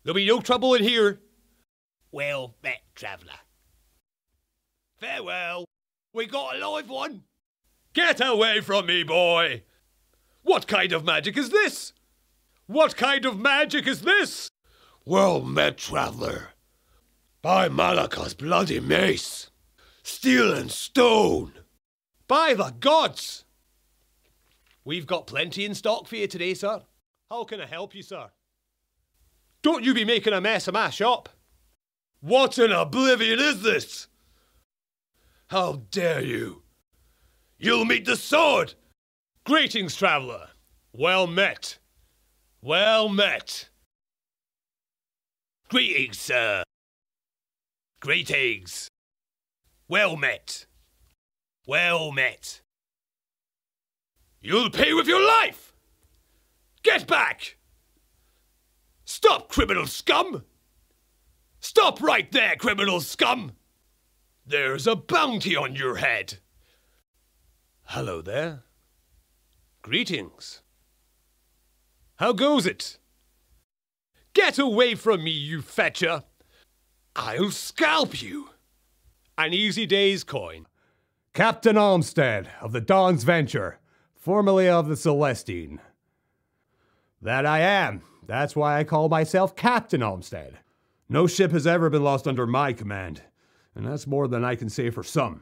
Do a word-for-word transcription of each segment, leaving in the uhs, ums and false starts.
There'll be no trouble in here. Well met, traveller. Farewell. We got a live one. Get away from me, boy. What kind of magic is this? What kind of magic is this? Well met, traveller. By Malaka's bloody mace. Steel and stone. By the gods. We've got plenty in stock for you today, sir. How can I help you, sir? Don't you be making a mess of my shop. What in oblivion is this? How dare you? You'll meet the sword! Greetings, traveller. Well met. Well met. Greetings, sir. Greetings. Well met. Well met. You'll pay with your life! Get back! Stop, criminal scum! Stop right there, criminal scum! There's a bounty on your head. Hello there. Greetings. How goes it? Get away from me, you fetcher. I'll scalp you. An easy day's coin. Captain Olmsted of the Dawn's Venture, formerly of the Celestine. That I am. That's why I call myself Captain Olmsted. No ship has ever been lost under my command, and that's more than I can say for some.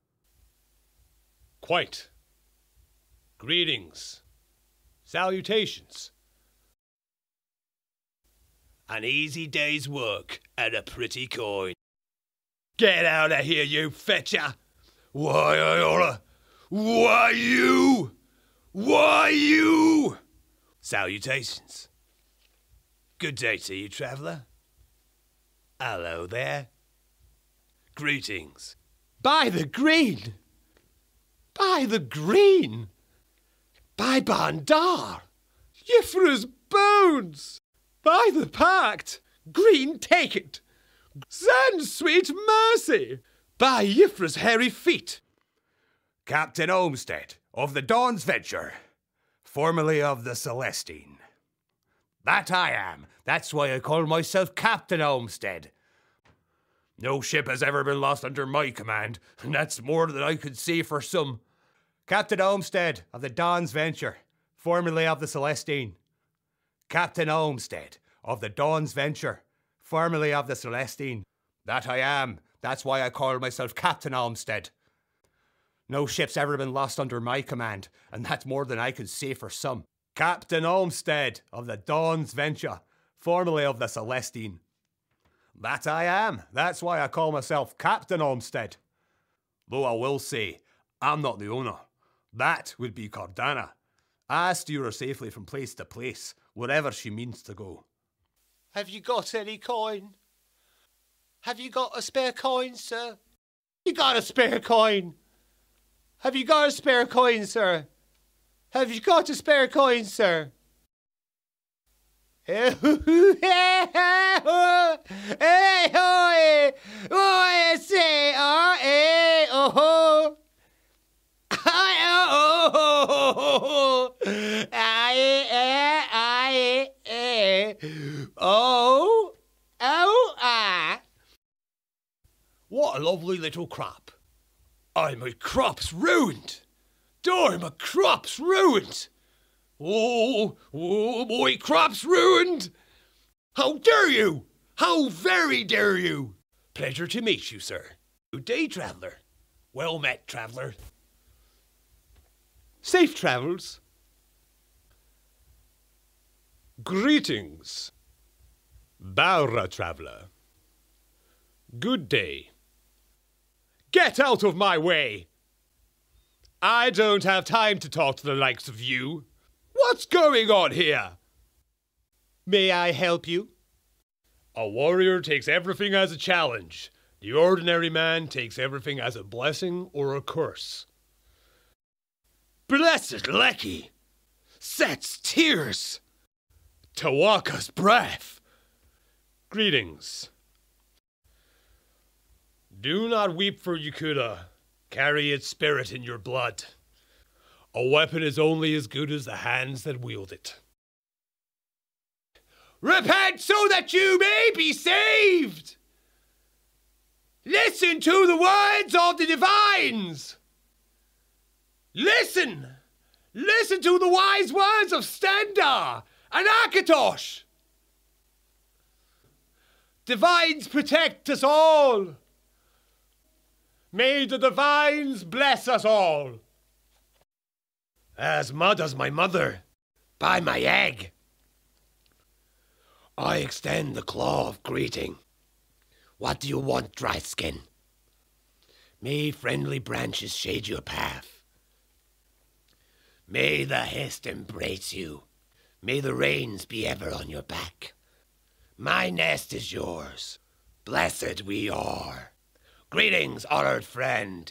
Quite. Greetings. Salutations. An easy day's work and a pretty coin. Get out of here, you fetcher! Why, I oughta... Why you? Why you? Salutations. Good day to you, traveller. Hello there. Greetings. By the green! By the green! By Bandar! Yifra's bones! By the pact! Green, take it! Send sweet mercy! By Yifra's hairy feet! Captain Olmsted of the Dawn's Venture, formerly of the Celestine. That I am. That's why I call myself Captain Olmsted. No ship has ever been lost under my command, and that's more than I could say for some. Captain Olmsted of the Dawn's Venture, formerly of the Celestine. Captain Olmsted of the Dawn's Venture, formerly of the Celestine. That I am. That's why I call myself Captain Olmsted. No ship's ever been lost under my command, and that's more than I could say for some. Captain Olmsted of the Dawn's Venture, formerly of the Celestine. That I am. That's why I call myself Captain Olmsted. Though I will say, I'm not the owner. That would be Cordana. I steer her safely from place to place, wherever she means to go. Have you got any coin? Have you got a spare coin, sir? You got a spare coin? Have you got a spare coin, sir? Have you got a spare coin, sir? Oh, oh, ah. What a lovely little crop. Aye, my crop's ruined. Darn, my crop's ruined. Oh, oh, my crop's ruined. How dare you? How very dare you? Pleasure to meet you, sir. Good day, traveller. Well met, traveller. Safe travels. Greetings, Baura traveller. Good day. Get out of my way! I don't have time to talk to the likes of you. What's going on here? May I help you? A warrior takes everything as a challenge. The ordinary man takes everything as a blessing or a curse. Blessed Lecky! Set's tears! Tawaka's breath! Greetings. Do not weep for Yakuda. Carry its spirit in your blood. A weapon is only as good as the hands that wield it. Repent so that you may be saved. Listen to the words of the divines. Listen. Listen to the wise words of Stendar and Akatosh. Divines protect us all. May the divines bless us all. As mud as my mother, by my egg. I extend the claw of greeting. What do you want, dry skin? May friendly branches shade your path. May the hist embrace you. May the rains be ever on your back. My nest is yours. Blessed we are. Greetings, honored friend.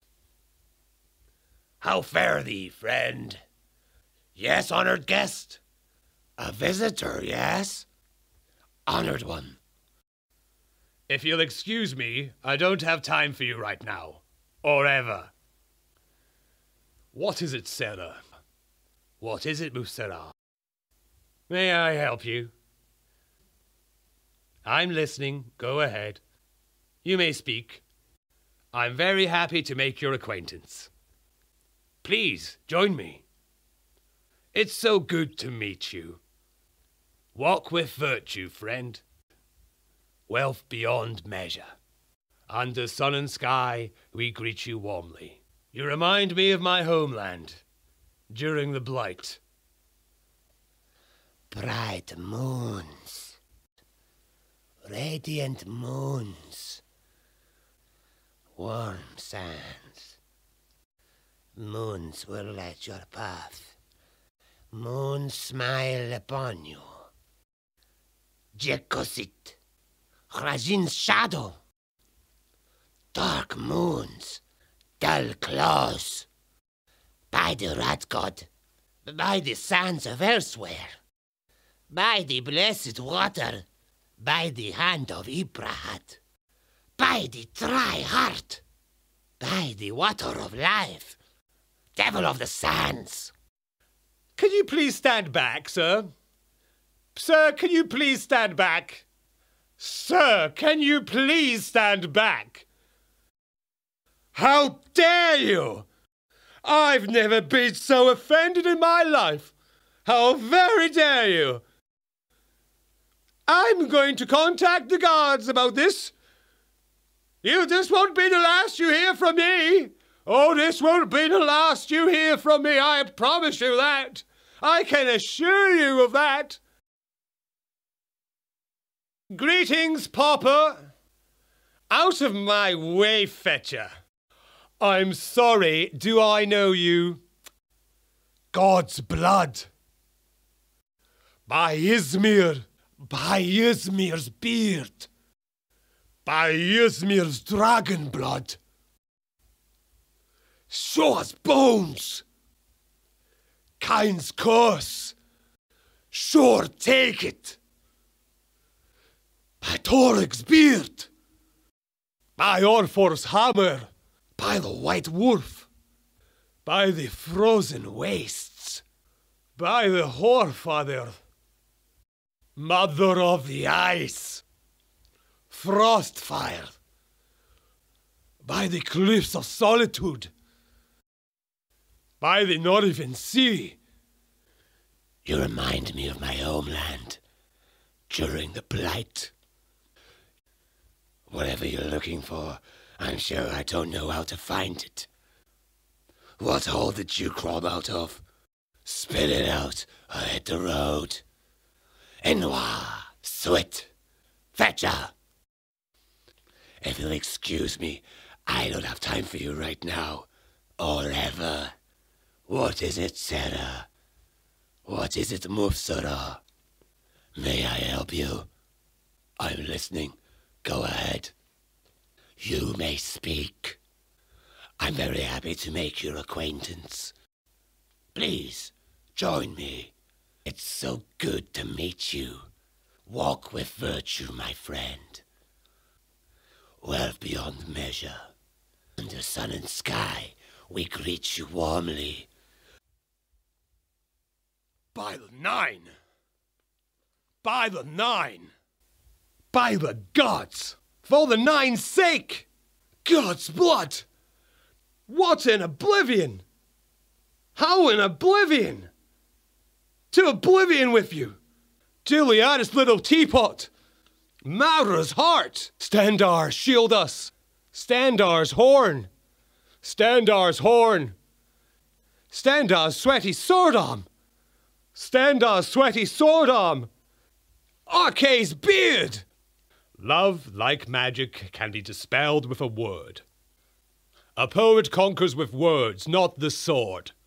How fare thee, friend? Yes, honored guest. A visitor, yes? Honored one. If you'll excuse me, I don't have time for you right now. Or ever. What is it, Sarah? What is it, Musera? May I help you? I'm listening. Go ahead. You may speak. I'm very happy to make your acquaintance. Please, join me. It's so good to meet you. Walk with virtue, friend. Wealth beyond measure. Under sun and sky, we greet you warmly. You remind me of my homeland during the Blight. Bright moons. Radiant moons. Warm sands. Moons will light your path. Moons smile upon you. Jekosit. Rajin's shadow. Dark moons. Dull claws. By the rat god. By the sands of elsewhere. By the blessed water. By the hand of Ibrahad. By the dry heart. By the water of life. Devil of the sands. Can you please stand back, sir? Sir, can you please stand back? Sir, can you please stand back? How dare you? I've never been so offended in my life. How very dare you? I'm going to contact the guards about this. You, this won't be the last you hear from me. Oh, this won't be the last you hear from me, I promise you that. I can assure you of that. Greetings, Pauper. Out of my way, fetcher. I'm sorry, do I know you? God's blood. By Izmir, by Izmir's beard, by Izmir's dragon blood. Show us bones. Kain's curse. Sure take it. By Torig's beard. By Orfor's hammer. By the white wolf. By the frozen wastes. By the Whorefather. Mother of the ice. Frostfire. By the cliffs of solitude. By the Northern Sea. You remind me of my homeland during the Blight. Whatever you're looking for, I'm sure I don't know how to find it. What hole did you crawl out of? Spit it out, or hit the road. Enwa, Swit, Fetcher. If you'll excuse me, I don't have time for you right now, or ever. What is it, Sarah? What is it, Mufsara? May I help you? I'm listening. Go ahead. You may speak. I'm very happy to make your acquaintance. Please, join me. It's so good to meet you. Walk with virtue, my friend. Wealth beyond measure. Under sun and sky, we greet you warmly. By the nine! By the nine! By the gods! For the nine's sake! God's blood! What in oblivion? How in oblivion? To oblivion with you! Juliana's little teapot! Maura's heart! Standar, shield us! Standar's horn! Standar's horn! Standar's sweaty sword arm! Standar's sweaty sword arm! Arkay's beard! Love, like magic, can be dispelled with a word. A poet conquers with words, not the sword.